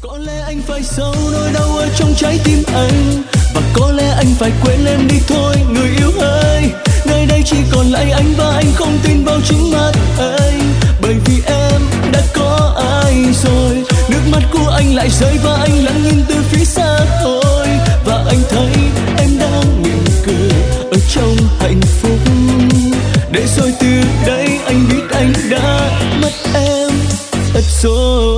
Có lẽ anh phải sâu nỗi đau ở trong trái tim anh, và có lẽ anh phải quên em đi thôi người yêu ơi. Nơi đây chỉ còn lại anh và anh không tin vào chính mắt anh, bởi vì em đã có ai rồi. Nước mắt của anh lại rơi và anh lặng nhìn từ phía xa thôi, và anh thấy em đang mỉm cười ở trong hạnh phúc. Để rồi từ đây anh biết anh đã mất em thật rồi.